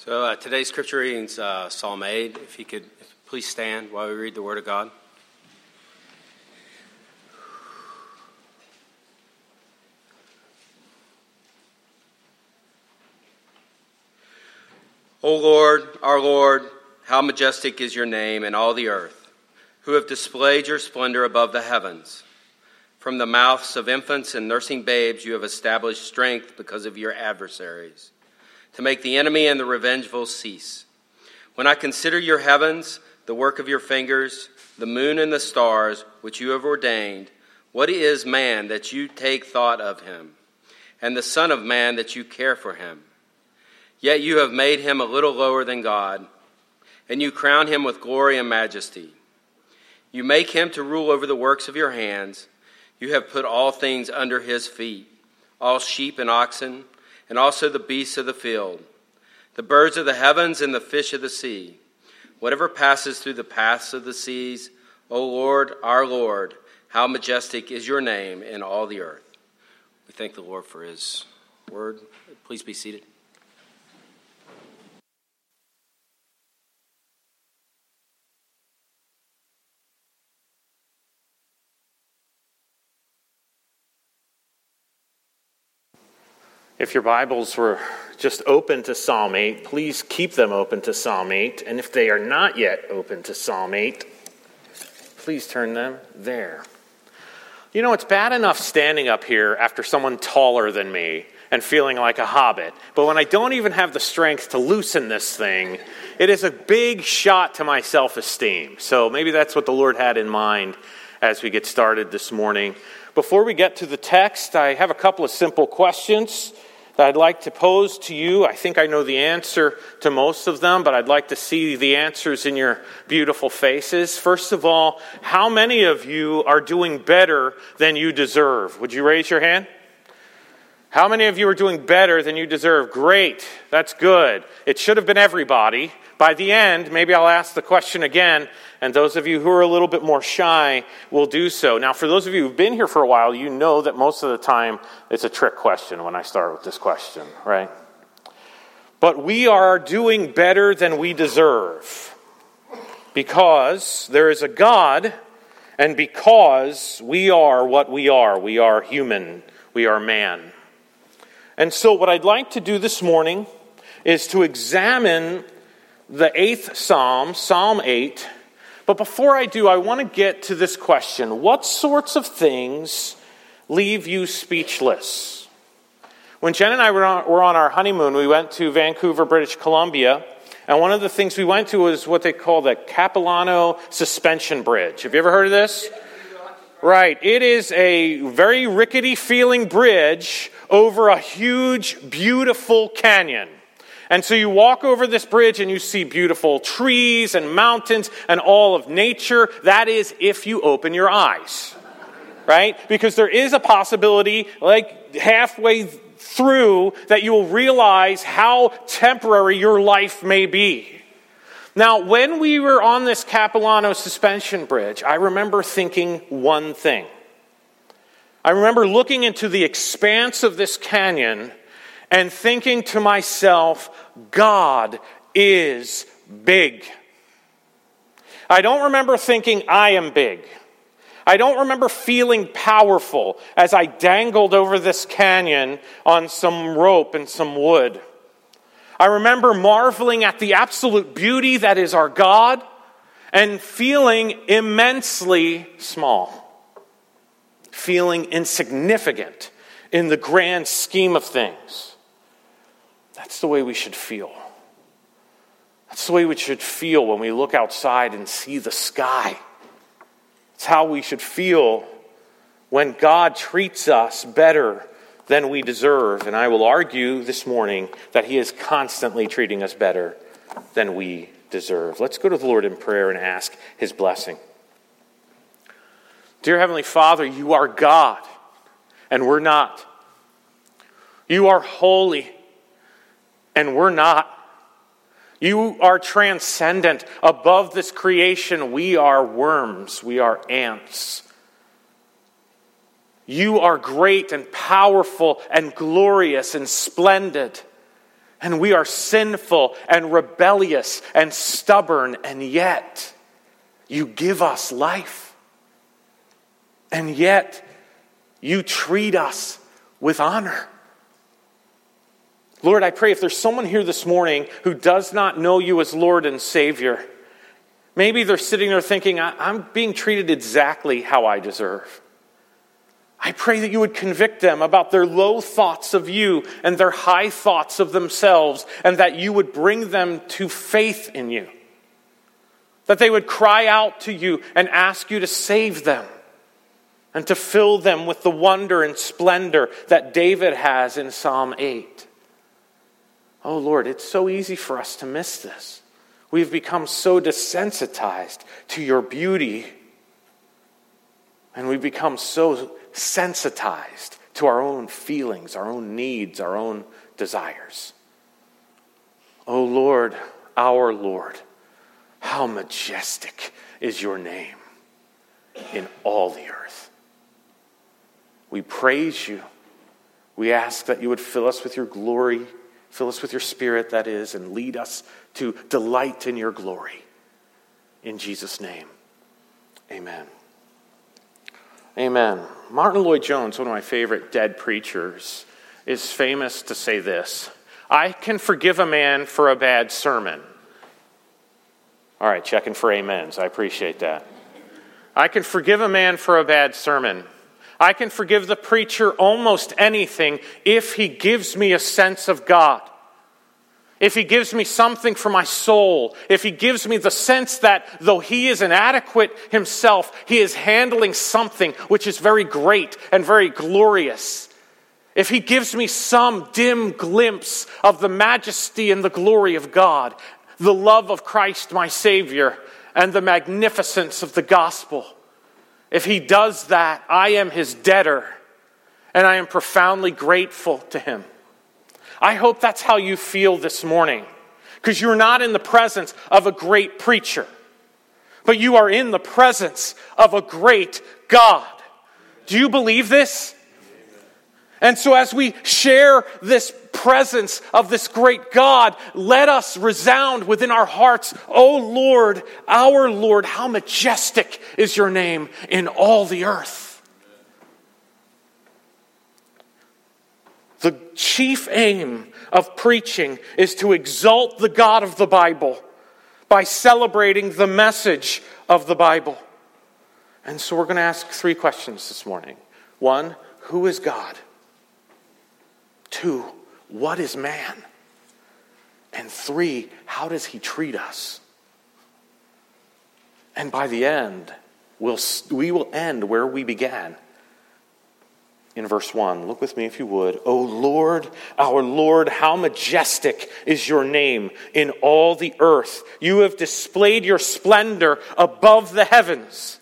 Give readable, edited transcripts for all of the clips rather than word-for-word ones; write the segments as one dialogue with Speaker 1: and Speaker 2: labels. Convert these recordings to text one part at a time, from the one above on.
Speaker 1: So today's scripture reading is Psalm 8. If you could please stand while we read the Word of God. O Lord, our Lord, how majestic is your name in all the earth, who have displayed your splendor above the heavens. From the mouths of infants and nursing babes you have established strength because of your adversaries, to make the enemy and the revengeful cease. When I consider your heavens, the work of your fingers, the moon and the stars, which you have ordained, what is man that you take thought of him, and the son of man that you care for him? Yet you have made him a little lower than God, and you crown him with glory and majesty. You make him to rule over the works of your hands. You have put all things under his feet, all sheep and oxen, and also the beasts of the field, the birds of the heavens and the fish of the sea, whatever passes through the paths of the seas. O Lord, our Lord, how majestic is your name in all the earth. We thank the Lord for his word. Please be seated.
Speaker 2: If your Bibles were just open to Psalm 8, please keep them open to Psalm 8. And if they are not yet open to Psalm 8, please turn them there. You know, it's bad enough standing up here after someone taller than me and feeling like a hobbit. But when I don't even have the strength to loosen this thing, it is a big shot to my self-esteem. So maybe that's what the Lord had in mind as we get started this morning. Before we get to the text, I have a couple of simple questions that I'd like to pose to you. I think I know the answer to most of them, but I'd like to see the answers in your beautiful faces. First of all, how many of you are doing better than you deserve? Would you raise your hand? How many of you are doing better than you deserve? Great. That's good. It should have been everybody. By the end, maybe I'll ask the question again, and those of you who are a little bit more shy will do so. Now, for those of you who've been here for a while, you know that most of the time it's a trick question when I start with this question, right? But we are doing better than we deserve because there is a God, and because we are what we are. We are human. We are man. And so what I'd like to do this morning is to examine the 8th Psalm, Psalm 8. But before I do, I want to get to this question. What sorts of things leave you speechless? When Jen and I were on our honeymoon, we went to Vancouver, British Columbia. And one of the things we went to was what they call the Capilano Suspension Bridge. Have you ever heard of this? Right. It is a very rickety feeling bridge over a huge, beautiful canyon. And so you walk over this bridge and you see beautiful trees and mountains and all of nature. That is if you open your eyes, right? Because there is a possibility, like halfway through, that you will realize how temporary your life may be. Now, when we were on this Capilano Suspension Bridge, I remember thinking one thing. I remember looking into the expanse of this canyon and thinking to myself, God is big. I don't remember thinking I am big. I don't remember feeling powerful as I dangled over this canyon on some rope and some wood. I remember marveling at the absolute beauty that is our God and feeling immensely small, feeling insignificant in the grand scheme of things. That's the way we should feel. That's the way we should feel when we look outside and see the sky. It's how we should feel when God treats us better than we deserve. And I will argue this morning that he is constantly treating us better than we deserve. Let's go to the Lord in prayer and ask his blessing. Dear Heavenly Father, you are God, and we're not. You are holy, and we're not. You are transcendent. Above this creation, we are worms. We are ants. You are great and powerful and glorious and splendid. And we are sinful and rebellious and stubborn, and yet you give us life. And yet you treat us with honor. Lord, I pray if there's someone here this morning who does not know you as Lord and Savior, maybe they're sitting there thinking, I'm being treated exactly how I deserve. I pray that you would convict them about their low thoughts of you and their high thoughts of themselves, and that you would bring them to faith in you. That they would cry out to you and ask you to save them and to fill them with the wonder and splendor that David has in Psalm 8. Oh Lord, it's so easy for us to miss this. We've become so desensitized to your beauty, and we've become so sensitized to our own feelings, our own needs, our own desires. Oh Lord, our Lord, how majestic is your name in all the earth. We praise you. We ask that you would fill us with your glory, fill us with your Spirit, that is, and lead us to delight in your glory. In Jesus' name, amen. Amen. Martin Lloyd-Jones, one of my favorite dead preachers, is famous to say this: I can forgive a man for a bad sermon. All right, checking for amens. I appreciate that. I can forgive a man for a bad sermon. I can forgive the preacher almost anything if he gives me a sense of God. If he gives me something for my soul, if he gives me the sense that though he is inadequate himself, he is handling something which is very great and very glorious. If he gives me some dim glimpse of the majesty and the glory of God, the love of Christ my Savior, and the magnificence of the gospel, if he does that, I am his debtor, and I am profoundly grateful to him. I hope that's how you feel this morning, because you're not in the presence of a great preacher, but you are in the presence of a great God. Do you believe this? And so as we share this presence of this great God, let us resound within our hearts, O Lord, our Lord, how majestic is your name in all the earth. The chief aim of preaching is to exalt the God of the Bible by celebrating the message of the Bible. And so we're going to ask 3 questions this morning. 1, who is God? 2, what is man? And 3, how does he treat us? And by the end, we will end where we began. In verse 1, look with me if you would. O Lord, our Lord, how majestic is your name in all the earth. You have displayed your splendor above the heavens.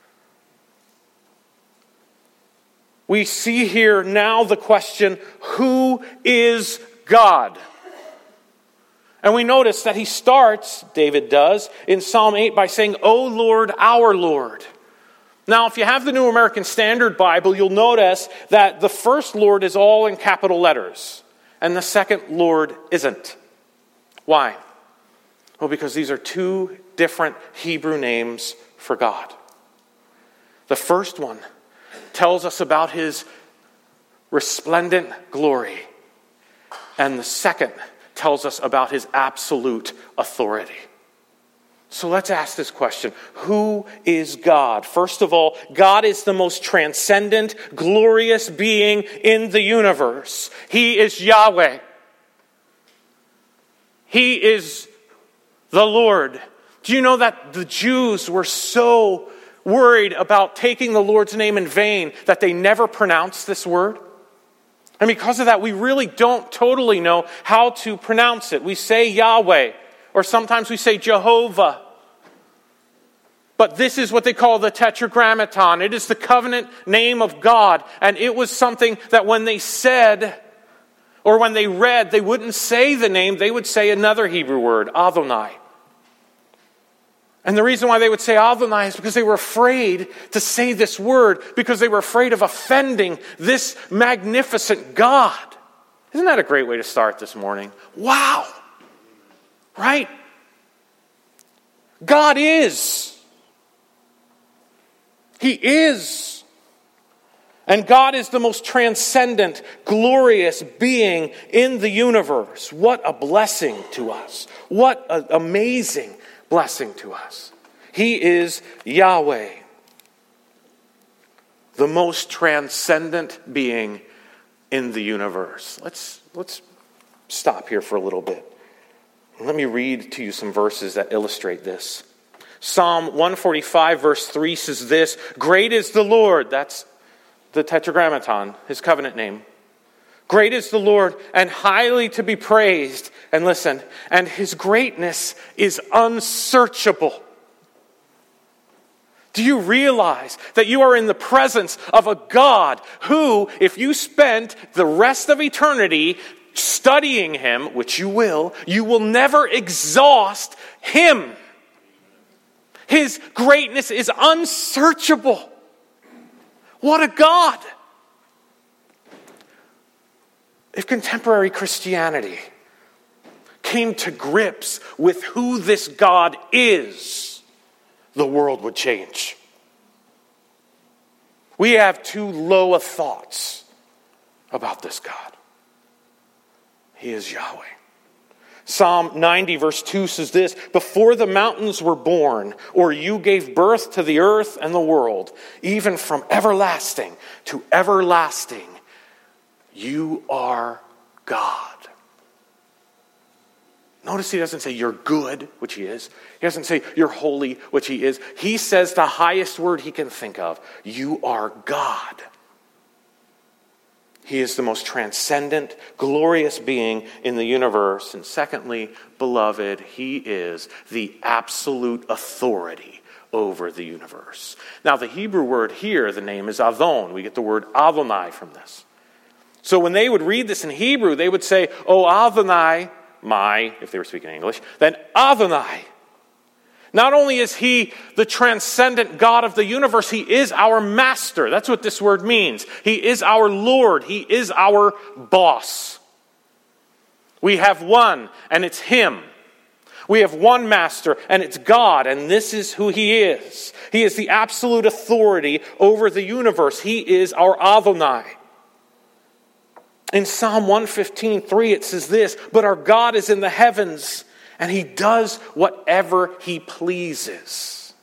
Speaker 2: We see here now the question, who is God? And we notice that he starts, David does, in Psalm 8 by saying, O Lord, our Lord. Now, if you have the New American Standard Bible, you'll notice that the first Lord is all in capital letters, and the second Lord isn't. Why? Well, because these are 2 different Hebrew names for God. The first one tells us about his resplendent glory, and the second tells us about his absolute authority. So let's ask this question. Who is God? First of all, God is the most transcendent, glorious being in the universe. He is Yahweh. He is the Lord. Do you know that the Jews were so worried about taking the Lord's name in vain that they never pronounced this word? And because of that, we really don't totally know how to pronounce it. We say Yahweh, or sometimes we say Jehovah. But this is what they call the Tetragrammaton. It is the covenant name of God. And it was something that when they said, or when they read, they wouldn't say the name, they would say another Hebrew word, Adonai. And the reason why they would say Adonai is because they were afraid to say this word, because they were afraid of offending this magnificent God. Isn't that a great way to start this morning? Wow! Right? God is. He is. And God is the most transcendent, glorious being in the universe. What a blessing to us. What an amazing blessing to us. He is Yahweh, the most transcendent being in the universe. Let's stop here for a little bit. Let me read to you some verses that illustrate this. Psalm 145 verse 3 says this, "Great is the Lord," that's the Tetragrammaton, his covenant name. "Great is the Lord and highly to be praised." And listen, "and his greatness is unsearchable." Do you realize that you are in the presence of a God who, if you spent the rest of eternity studying him, which you will never exhaust him? His greatness is unsearchable. What a God! If contemporary Christianity came to grips with who this God is, the world would change. We have too low of thoughts about this God. He is Yahweh. Psalm 90 verse 2 says this, "Before the mountains were born, or you gave birth to the earth and the world, even from everlasting to everlasting, you are God." Notice he doesn't say you're good, which he is. He doesn't say you're holy, which he is. He says the highest word he can think of. You are God. He is the most transcendent, glorious being in the universe. And secondly, beloved, he is the absolute authority over the universe. Now, the Hebrew word here, the name is Adon. We get the word Adonai from this. So when they would read this in Hebrew, they would say, "Oh, Adonai," my, if they were speaking English, then Adonai. Not only is he the transcendent God of the universe, he is our master. That's what this word means. He is our Lord. He is our boss. We have one, and it's him. We have one master, and it's God, and this is who he is. He is the absolute authority over the universe. He is our Adonai. In Psalm 115:3 it says this, "But our God is in the heavens, and he does whatever he pleases."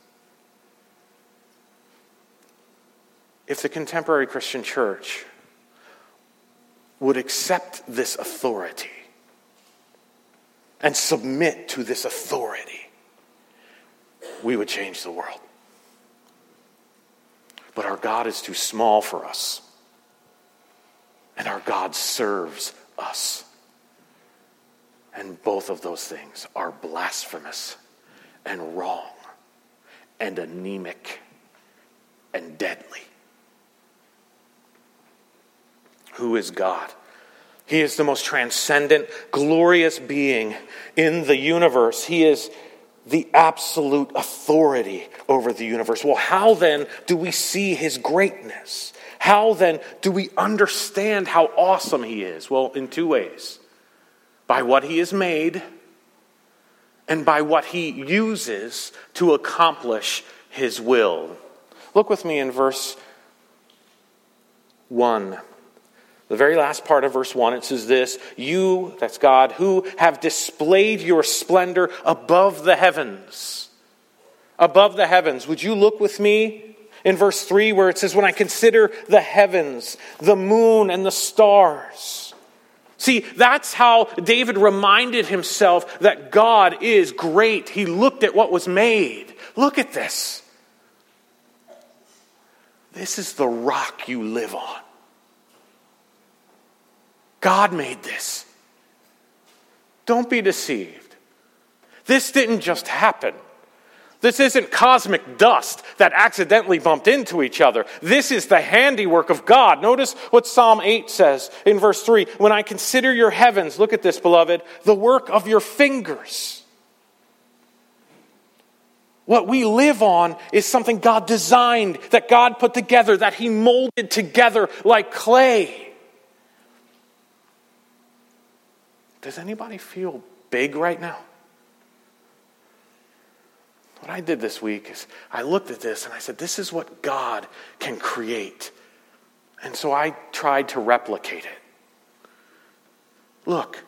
Speaker 2: If the contemporary Christian church would accept this authority and submit to this authority, we would change the world. But our God is too small for us, and our God serves us. And both of those things are blasphemous and wrong and anemic and deadly. Who is God? He is the most transcendent, glorious being in the universe. He is the absolute authority over the universe. Well, how then do we see his greatness? How then do we understand how awesome he is? Well, in two ways. By what he has made, and by what he uses to accomplish his will. Look with me in verse 1. The very last part of verse 1, it says this, "You," that's God, "who have displayed your splendor above the heavens." Above the heavens. Would you look with me in verse 3 where it says, "When I consider the heavens, the moon and the stars." See, that's how David reminded himself that God is great. He looked at what was made. Look at this. This is the rock you live on. God made this. Don't be deceived. This didn't just happen. This isn't cosmic dust that accidentally bumped into each other. This is the handiwork of God. Notice what Psalm 8 says in verse 3. "When I consider your heavens," look at this, beloved, "the work of your fingers." What we live on is something God designed, that God put together, that he molded together like clay. Does anybody feel big right now? What I did this week is I looked at this and I said, this is what God can create. And so I tried to replicate it. Look.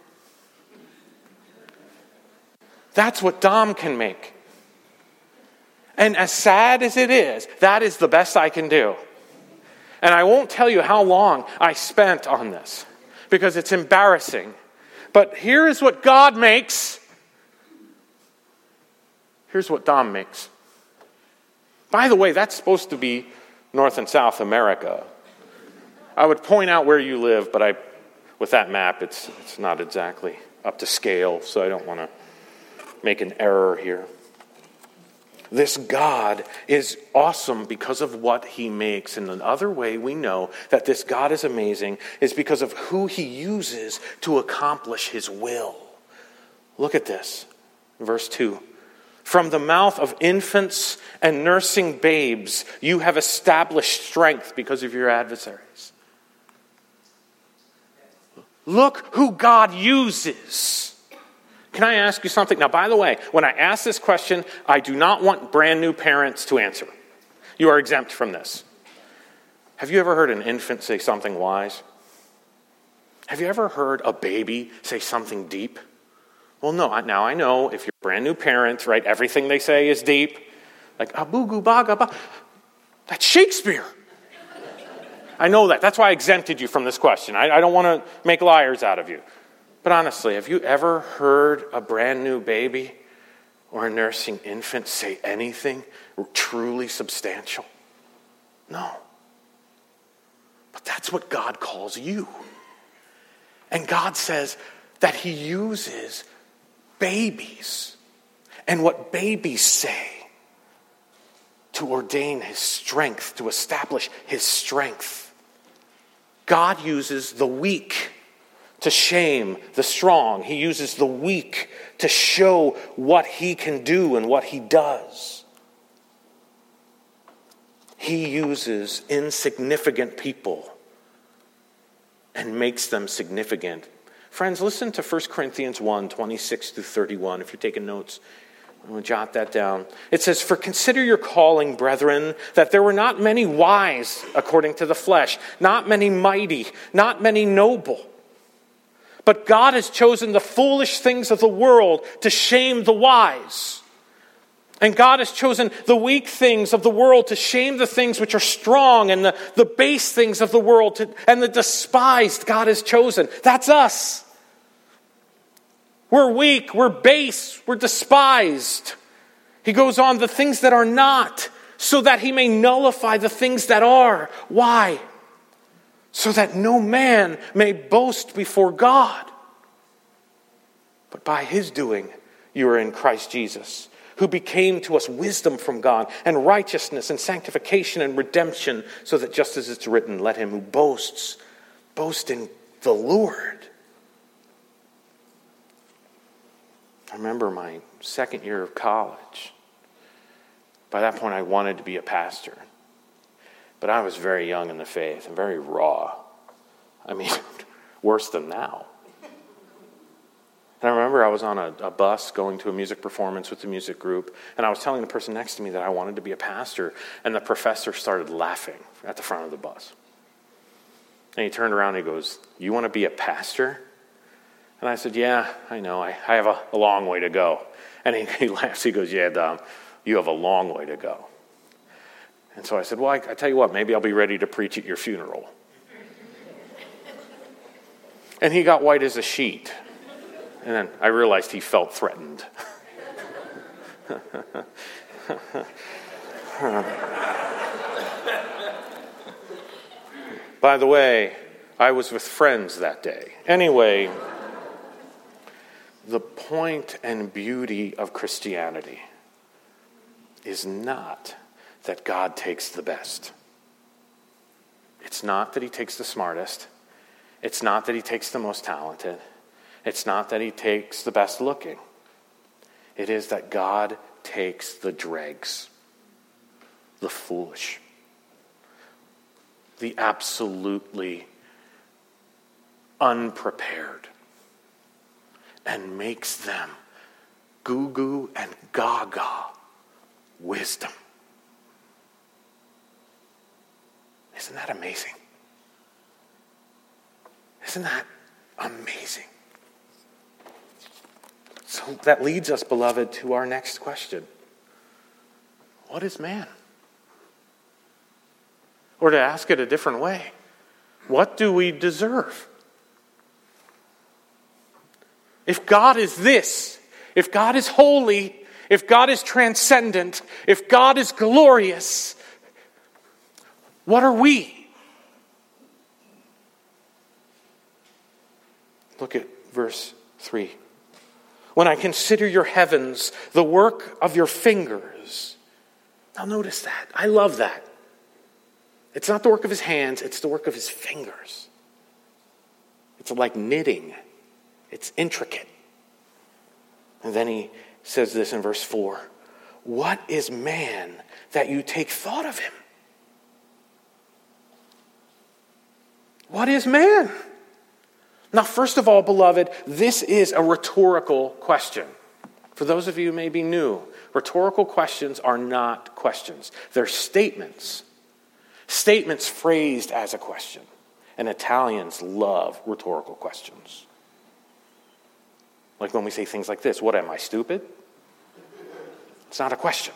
Speaker 2: That's what Dom can make. And as sad as it is, that is the best I can do. And I won't tell you how long I spent on this, because it's embarrassing. But here is what God makes. Here's what Dom makes. By the way, that's supposed to be North and South America. I would point out where you live, but with that map, it's not exactly up to scale, so I don't want to make an error here. This God is awesome because of what he makes. And the other way we know that this God is amazing is because of who he uses to accomplish his will. Look at this. Verse 2. From the mouth of infants and nursing babes, you have established strength because of your adversaries. Look who God uses. Can I ask you something? Now, by the way, when I ask this question, I do not want brand new parents to answer. You are exempt from this. Have you ever heard an infant say something wise? Have you ever heard a baby say something deep? Well, no. Now, I know if you're a brand new parent, right, everything they say is deep. Like, abugu baga ba. That's Shakespeare. I know that. That's why I exempted you from this question. I don't want to make liars out of you. But honestly, have you ever heard a brand new baby or a nursing infant say anything truly substantial? No. But that's what God calls you. And God says that he uses babies and what babies say to ordain his strength, to establish his strength. God uses the weak to shame the strong. He uses the weak to show what he can do and what he does. He uses insignificant people and makes them significant. Friends, listen to 1 Corinthians 1, 26 through 31. If you're taking notes, I'm going to jot that down. It says, "For consider your calling, brethren, that there were not many wise according to the flesh, not many mighty, not many noble. But God has chosen the foolish things of the world to shame the wise. And God has chosen the weak things of the world to shame the things which are strong, and the base things of the world and the despised God has chosen." That's us. We're weak, we're base, we're despised. He goes on, the things that are not, so that he may nullify the things that are. Why? So that no man may boast before God. But by his doing, you are in Christ Jesus, who became to us wisdom from God, and righteousness, and sanctification, and redemption, so that just as it's written, let him who boasts, boast in the Lord. I remember my second year of college. By that point, I wanted to be a pastor. But I was very young in the faith and very raw. I mean, worse than now. And I remember I was on a bus going to a music performance with the music group, and I was telling the person next to me that I wanted to be a pastor, and the professor started laughing at the front of the bus. And he turned around and he goes, "You want to be a pastor?" And I said, "Yeah, I know. I have a long way to go." And he laughs. He goes, "Yeah, Dom, you have a long way to go." And so I said, "Well, I tell you what, maybe I'll be ready to preach at your funeral." And he got white as a sheet. And then I realized he felt threatened. By the way, I was with friends that day. Anyway, the point and beauty of Christianity is not that God takes the best. It's not that he takes the smartest. It's not that he takes the most talented. It's not that he takes the best looking. It is that God takes the dregs, the foolish, the absolutely unprepared, and makes them goo goo and gaga wisdom. Isn't that amazing? Isn't that amazing? So that leads us, beloved, to our next question. What is man? Or to ask it a different way, what do we deserve? If God is this, if God is holy, if God is transcendent, if God is glorious, what are we? Look at verse 3. When I consider your heavens, the work of your fingers. Now notice that. I love that. It's not the work of his hands, it's the work of his fingers. It's like knitting. It's intricate. And then he says this in verse 4. What is man that you take thought of him? What is man? Now, first of all, beloved, this is a rhetorical question. For those of you who may be new, rhetorical questions are not questions. They're statements. Statements phrased as a question. And Italians love rhetorical questions. Like when we say things like this, what, am I stupid? It's not a question.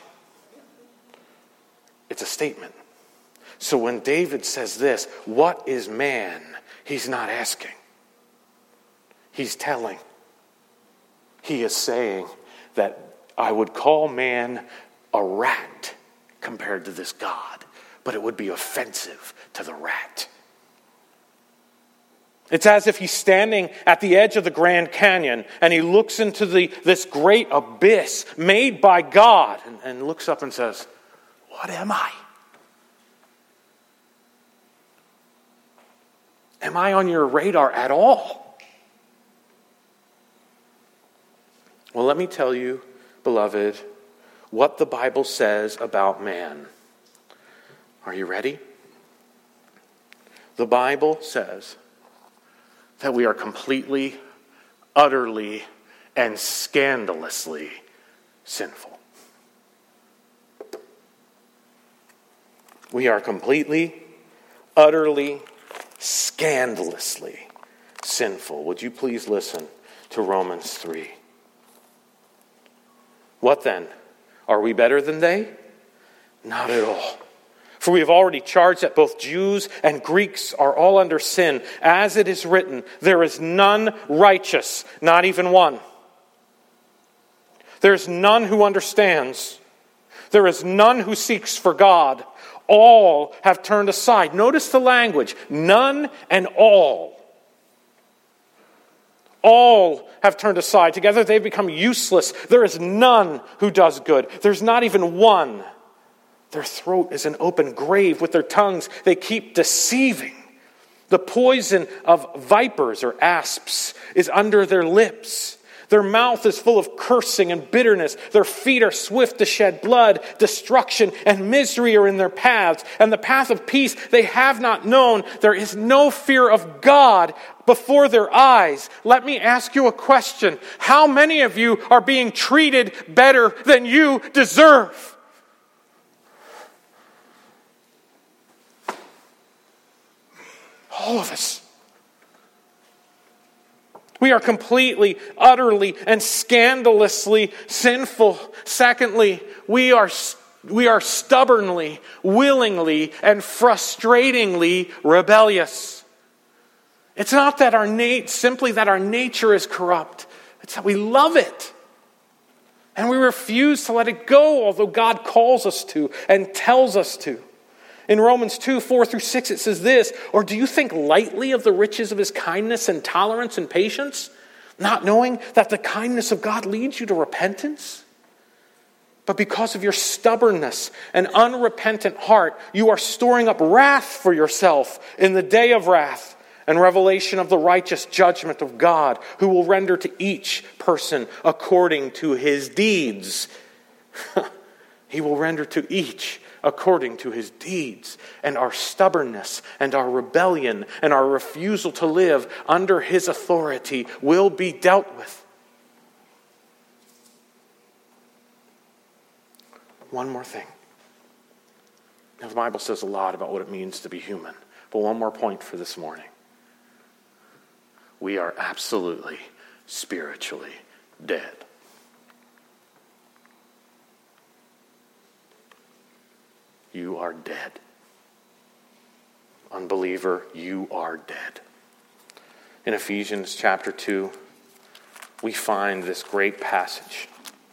Speaker 2: It's a statement. So when David says this, what is man? He's not asking. He's telling. He is saying that I would call man a rat compared to this God, but it would be offensive to the rat. It's as if he's standing at the edge of the Grand Canyon and he looks into this great abyss made by God and looks up and says, what am I? Am I on your radar at all? Well, let me tell you, beloved, what the Bible says about man. Are you ready? The Bible says that we are completely, utterly, and scandalously sinful. We are completely, utterly, scandalously sinful. Would you please listen to Romans 3? What then? Are we better than they? Not at all. For we have already charged that both Jews and Greeks are all under sin. As it is written, there is none righteous, not even one. There is none who understands. There is none who seeks for God. All have turned aside. Notice the language. None and all. All have turned aside. Together they've become useless. There is none who does good. There's not even one. Their throat is an open grave. With their tongues they keep deceiving. The poison of vipers or asps is under their lips. Their mouth is full of cursing and bitterness. Their feet are swift to shed blood. Destruction and misery are in their paths. And the path of peace they have not known. There is no fear of God before their eyes. Let me ask you a question. How many of you are being treated better than you deserve? All of us. We are completely, utterly, and scandalously sinful. Secondly, we are stubbornly, willingly, and frustratingly rebellious. It's not that simply that our nature is corrupt. It's that we love it. And we refuse to let it go, although God calls us to and tells us to. In Romans 2, 4 through 6, it says this, or do you think lightly of the riches of his kindness and tolerance and patience, not knowing that the kindness of God leads you to repentance? But because of your stubbornness and unrepentant heart, you are storing up wrath for yourself in the day of wrath and revelation of the righteous judgment of God, who will render to each person according to his deeds. He will render to each according to his deeds. And our stubbornness and our rebellion and our refusal to live under his authority will be dealt with. One more thing. Now, the Bible says a lot about what it means to be human. But one more point for this morning. We are absolutely spiritually dead. You are dead. Unbeliever, you are dead. In Ephesians chapter 2, we find this great passage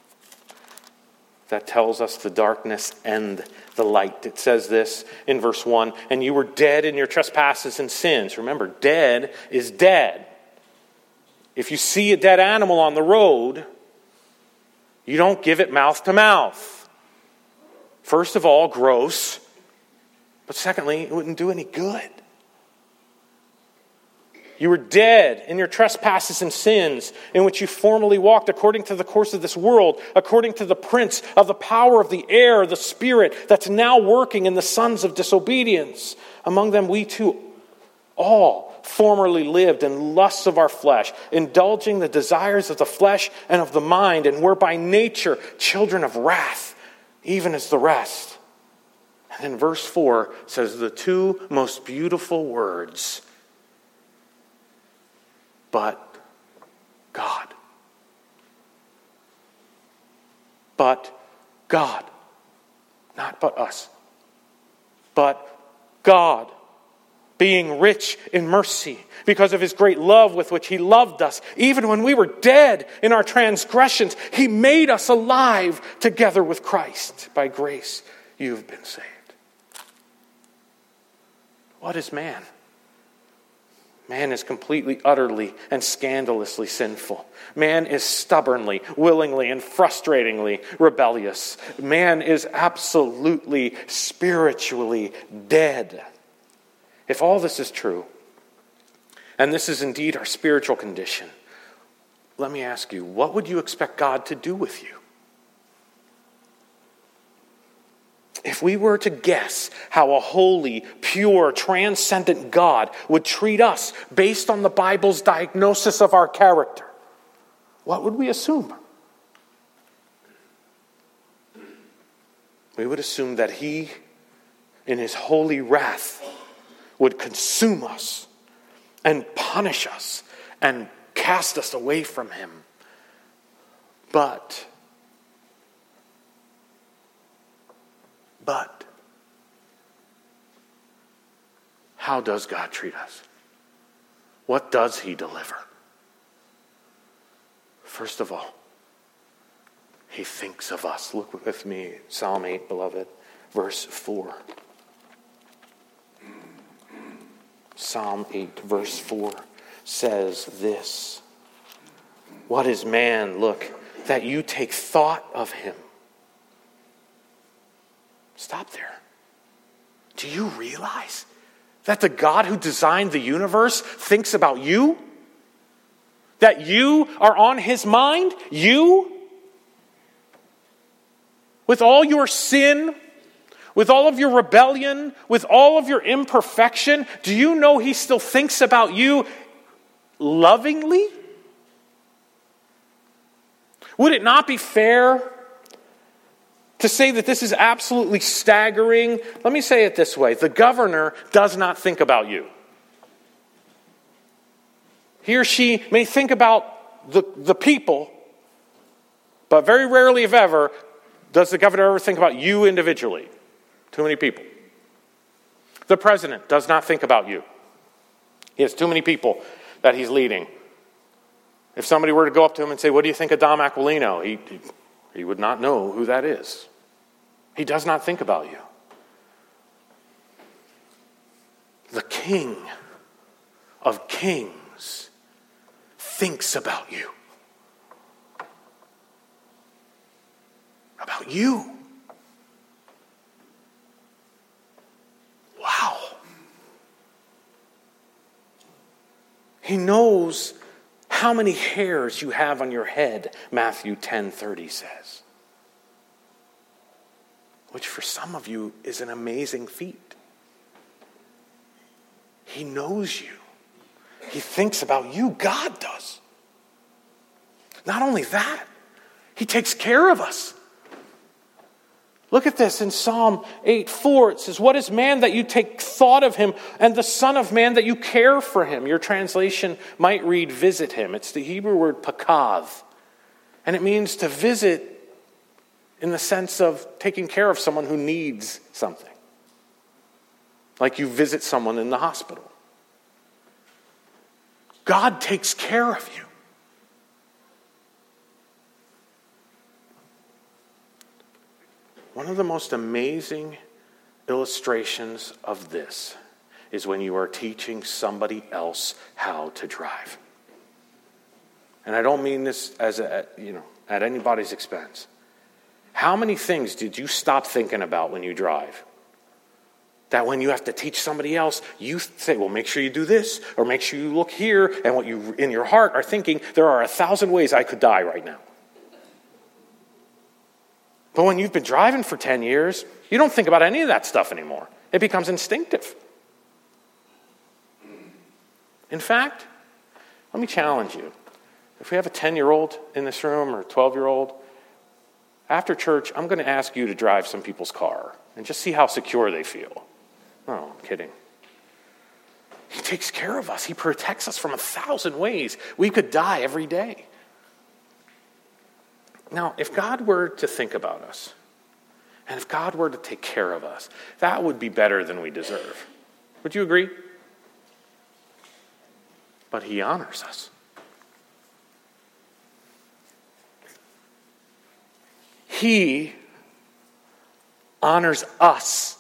Speaker 2: that tells us the darkness and the light. It says this in verse 1, and you were dead in your trespasses and sins. Remember, dead is dead. If you see a dead animal on the road, you don't give it mouth to mouth. First of all, gross. But secondly, it wouldn't do any good. You were dead in your trespasses and sins, in which you formerly walked according to the course of this world, according to the prince of the power of the air, the spirit that's now working in the sons of disobedience. Among them we too all formerly lived in lusts of our flesh, indulging the desires of the flesh and of the mind, and were by nature children of wrath, even as the rest. And then verse 4 says the two most beautiful words, but God. But God. Not but us. But God, being rich in mercy, because of his great love with which he loved us, even when we were dead in our transgressions, he made us alive together with Christ. By grace, you have been saved. What is man? Man is completely, utterly, and scandalously sinful. Man is stubbornly, willingly, and frustratingly rebellious. Man is absolutely, spiritually dead. If all this is true, and this is indeed our spiritual condition, let me ask you, what would you expect God to do with you? If we were to guess how a holy, pure, transcendent God would treat us based on the Bible's diagnosis of our character, what would we assume? We would assume that he, in his holy wrath, would consume us and punish us and cast us away from him. But how does God treat us? What does he deliver? First of all, he thinks of us. Look with me, Psalm 8, beloved, verse 4. Psalm 8, verse 4 says this. What is man, look, that you take thought of him? Stop there. Do you realize that the God who designed the universe thinks about you? That you are on his mind? You? With all your sin, with all of your rebellion, with all of your imperfection, do you know he still thinks about you lovingly? Would it not be fair to say that this is absolutely staggering? Let me say it this way. The governor does not think about you. He or she may think about the people, but very rarely, if ever, does the governor ever think about you individually. Too many people. The president does not think about you. He has too many people that he's leading. If somebody were to go up to him and say, what do you think of Dom Aquilino? He would not know who that is. He does not think about you. The King of Kings thinks about you. About you. Wow. He knows how many hairs you have on your head, Matthew 10:30 says. Which for some of you is an amazing feat. He knows you. He thinks about you. God does. Not only that, he takes care of us. Look at this in Psalm 8:4. It says, "What is man that you take thought of him, and the son of man that you care for him?" Your translation might read visit him. It's the Hebrew word pakav. And it means to visit in the sense of taking care of someone who needs something. Like you visit someone in the hospital. God takes care of you. One of the most amazing illustrations of this is when you are teaching somebody else how to drive. And I don't mean this as at anybody's expense. How many things did you stop thinking about when you drive? That when you have to teach somebody else, you say, well, make sure you do this, or make sure you look here, and what you in your heart are thinking, there are 1,000 ways I could die right now. But when you've been driving for 10 years, you don't think about any of that stuff anymore. It becomes instinctive. In fact, let me challenge you. If we have a 10-year-old in this room or a 12-year-old, after church, I'm going to ask you to drive some people's car and just see how secure they feel. No, I'm kidding. He takes care of us. He protects us from 1,000 ways. We could die every day. Now, if God were to think about us, and if God were to take care of us, that would be better than we deserve. Would you agree? But he honors us. He honors us.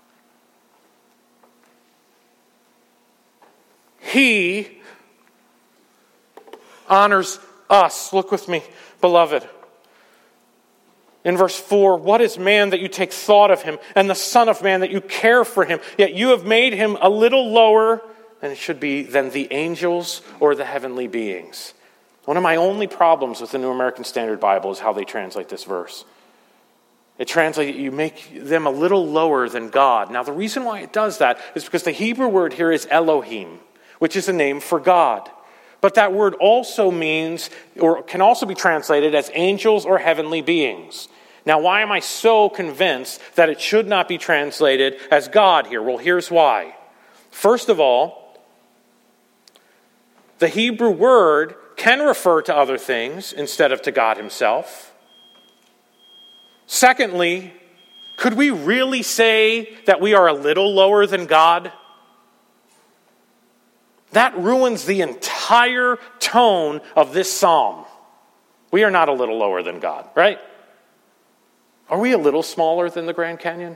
Speaker 2: He honors us. Look with me, beloved. In verse 4, "What is man that you take thought of him, and the son of man that you care for him? Yet you have made him a little lower than it should be than the angels or the heavenly beings." One of my only problems with the New American Standard Bible is how they translate this verse. It translates, you make them a little lower than God. Now, the reason why it does that is because the Hebrew word here is Elohim, which is a name for God. But that word also means, or can also be translated as angels or heavenly beings. Now, why am I so convinced that it should not be translated as God here? Well, here's why. First of all, the Hebrew word can refer to other things instead of to God himself. Secondly, could we really say that we are a little lower than God? That ruins the entire tone of this psalm. We are not a little lower than God, right? Are we a little smaller than the Grand Canyon?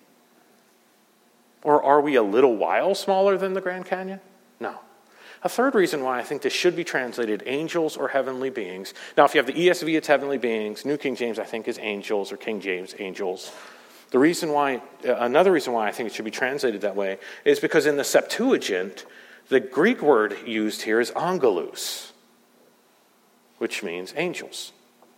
Speaker 2: Or are we a little while smaller than the Grand Canyon? No. A third reason why I think this should be translated angels or heavenly beings. Now, if you have the ESV, it's heavenly beings. New King James, I think, is angels, or King James, angels. Another reason why I think it should be translated that way is because in the Septuagint, the Greek word used here is angelos, which means angels.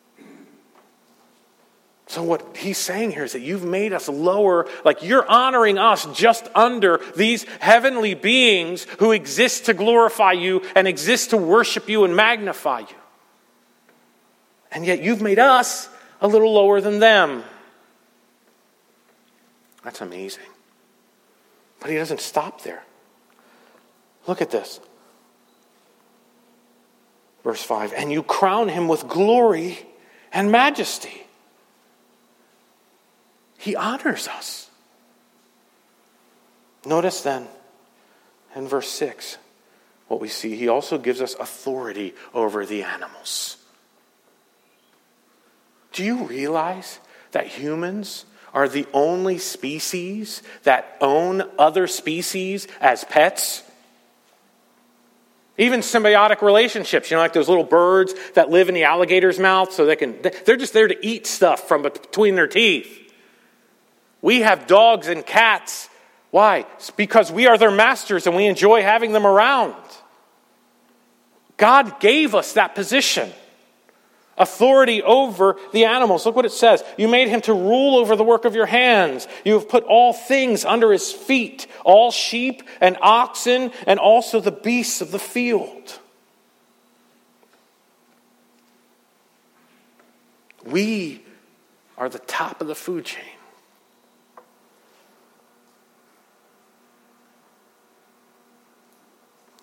Speaker 2: So what he's saying here is that you've made us lower, like you're honoring us just under these heavenly beings who exist to glorify you and exist to worship you and magnify you. And yet you've made us a little lower than them. That's amazing. But he doesn't stop there. Look at this. Verse 5, "And you crown him with glory and majesty." He honors us. Notice then, in verse 6, what we see, he also gives us authority over the animals. Do you realize that humans are the only species that own other species as pets? Even symbiotic relationships, like those little birds that live in the alligator's mouth so they're just there to eat stuff from between their teeth. We have dogs and cats. Why? It's because we are their masters and we enjoy having them around. God gave us that position. Authority over the animals. Look what it says. "You made him to rule over the work of your hands. You have put all things under his feet, all sheep and oxen, and also the beasts of the field." We are the top of the food chain.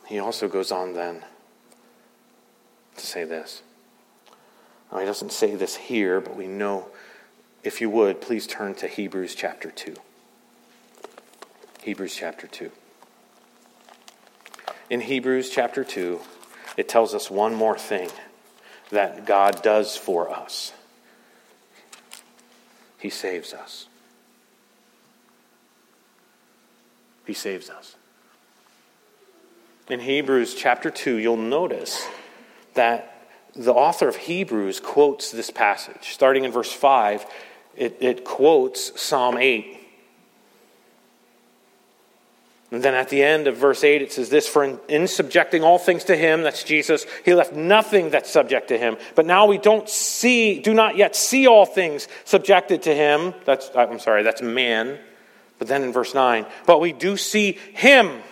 Speaker 2: He also goes on then to say this. Now, he doesn't say this here, but we know, if you would, please turn to Hebrews chapter 2. Hebrews chapter 2. In Hebrews chapter 2, it tells us one more thing that God does for us. He saves us. He saves us. In Hebrews chapter 2, you'll notice that the author of Hebrews quotes this passage. Starting in verse 5, it quotes Psalm 8. And then at the end of verse 8, it says this, "For in subjecting all things to him," that's Jesus, "he left nothing that's subject to him. But now we do not yet see all things subjected to him." That's man. But then in verse 9, "But we do see him."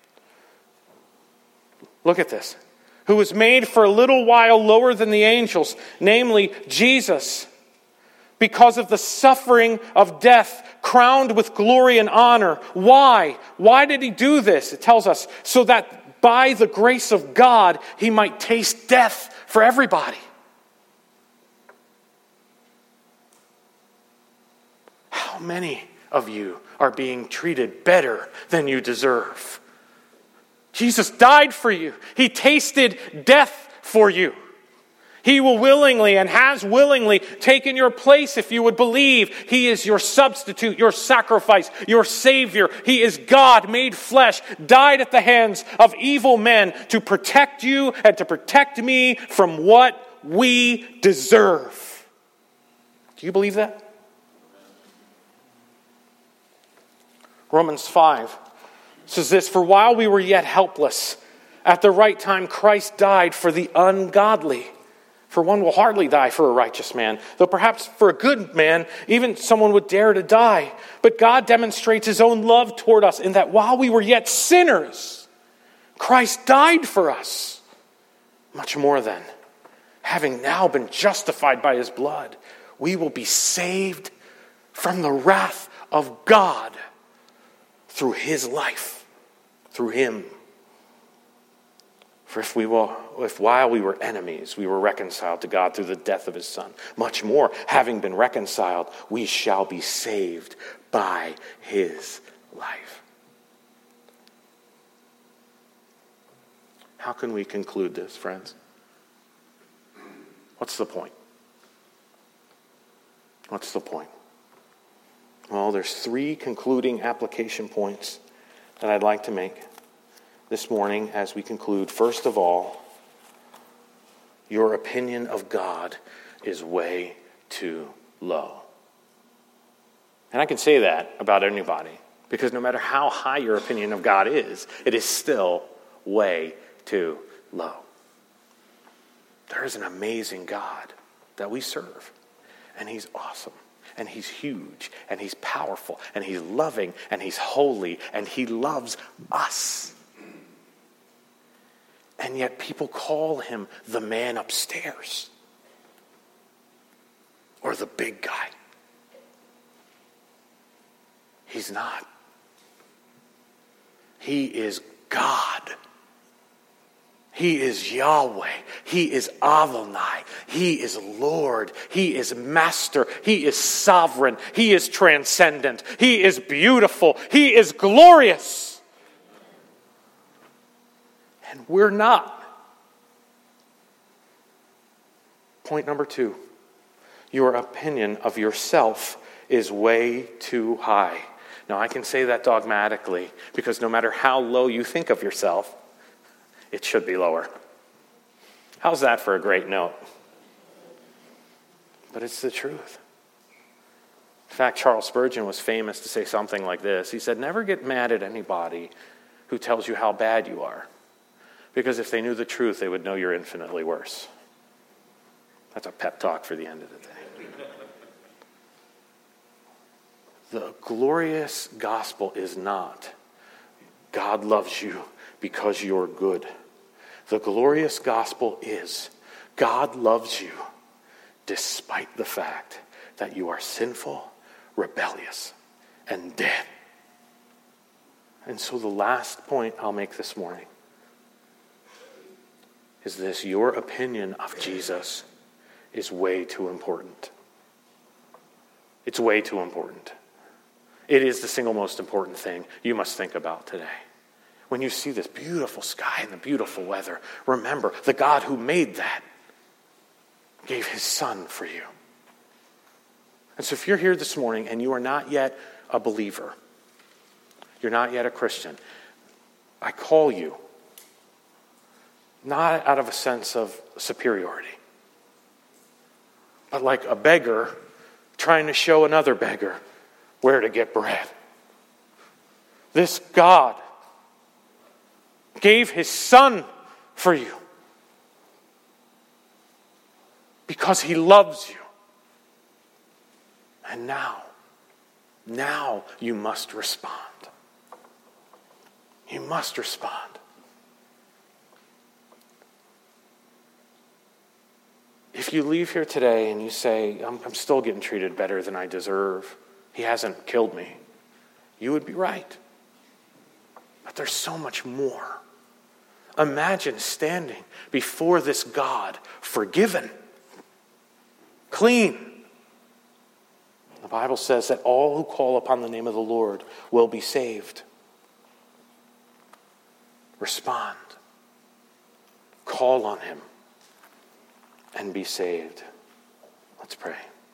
Speaker 2: Look at this. "Who was made for a little while lower than the angels, namely Jesus, because of the suffering of death, crowned with glory and honor." Why? Why did he do this? It tells us, so that by the grace of God, he might taste death for everybody. How many of you are being treated better than you deserve? Jesus died for you. He tasted death for you. He will willingly and has willingly taken your place if you would believe. He is your substitute, your sacrifice, your Savior. He is God made flesh, died at the hands of evil men to protect you and to protect me from what we deserve. Do you believe that? Romans 5 says this, "For while we were yet helpless, at the right time Christ died for the ungodly. For one will hardly die for a righteous man, though perhaps for a good man, even someone would dare to die. But God demonstrates his own love toward us in that while we were yet sinners, Christ died for us. Much more then, having now been justified by his blood, we will be saved from the wrath of God through his life, through him. For if while we were enemies, we were reconciled to God through the death of his Son, much more, having been reconciled, we shall be saved by his life." How can we conclude this, friends? What's the point? What's the point? Well, there's 3 concluding application points that I'd like to make this morning as we conclude. First of all, your opinion of God is way too low. And I can say that about anybody, because no matter how high your opinion of God is, it is still way too low. There is an amazing God that we serve, and he's awesome. And he's huge, and he's powerful, and he's loving, and he's holy, and he loves us. And yet people call him the man upstairs, or the big guy. He's not. He is God. He is Yahweh. He is Adonai. He is Lord. He is Master. He is sovereign. He is transcendent. He is beautiful. He is glorious. And we're not. Point number 2. Your opinion of yourself is way too high. Now, I can say that dogmatically because no matter how low you think of yourself, it should be lower. How's that for a great note? But it's the truth. In fact, Charles Spurgeon was famous to say something like this. He said, "Never get mad at anybody who tells you how bad you are, because if they knew the truth, they would know you're infinitely worse." That's a pep talk for the end of the day. The glorious gospel is not God loves you because you're good. The glorious gospel is God loves you despite the fact that you are sinful, rebellious, and dead. And so the last point I'll make this morning is this: your opinion of Jesus is way too important. It's way too important. It is the single most important thing you must think about today. When you see this beautiful sky and the beautiful weather, remember the God who made that gave his Son for you. And so if you're here this morning and you are not yet a believer, you're not yet a Christian, I call you, not out of a sense of superiority, but like a beggar trying to show another beggar where to get bread. This God gave his Son for you because he loves you. And now you must respond. You must respond. If you leave here today and you say, I'm still getting treated better than I deserve, he hasn't killed me, you would be right. But there's so much more. Imagine standing before this God, forgiven, clean. The Bible says that all who call upon the name of the Lord will be saved. Respond. Call on him and be saved. Let's pray.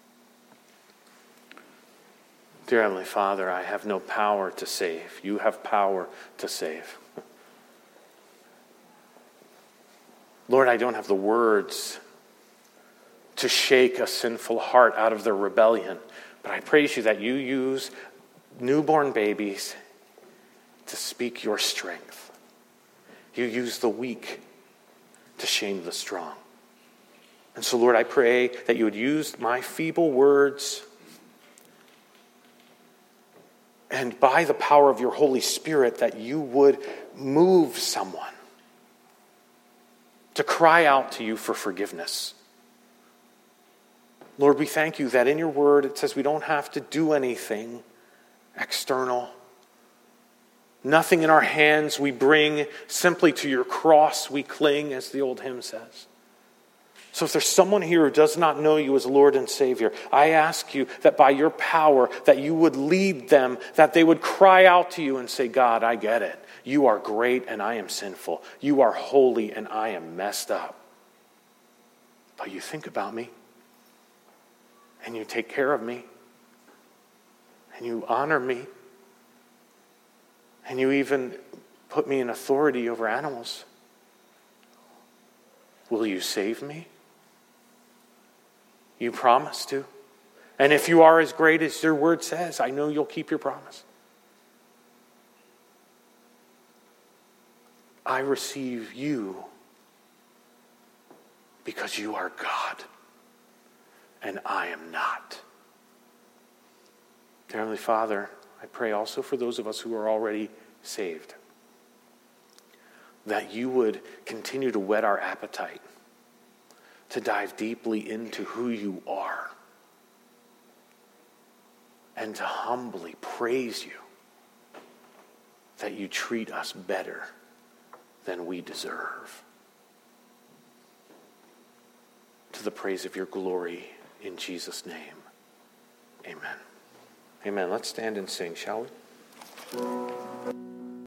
Speaker 2: Dear Heavenly Father, I have no power to save. You have power to save. Lord, I don't have the words to shake a sinful heart out of their rebellion, but I praise you that you use newborn babies to speak your strength. You use the weak to shame the strong. And so, Lord, I pray that you would use my feeble words, and by the power of your Holy Spirit, that you would move someone to cry out to you for forgiveness. Lord, we thank you that in your word it says we don't have to do anything external. Nothing in our hands we bring, simply to your cross we cling, as the old hymn says. So if there's someone here who does not know you as Lord and Savior, I ask you that by your power that you would lead them, that they would cry out to you and say, God, I get it. You are great and I am sinful. You are holy and I am messed up. But you think about me and you take care of me and you honor me and you even put me in authority over animals. Will you save me? You promise to. And if you are as great as your word says, I know you'll keep your promise. I receive you because you are God and I am not. Dear Heavenly Father, I pray also for those of us who are already saved, that you would continue to whet our appetite to dive deeply into who you are and to humbly praise you that you treat us better than we deserve. To the praise of your glory, in Jesus' name, amen. Amen. Let's stand and sing, shall we?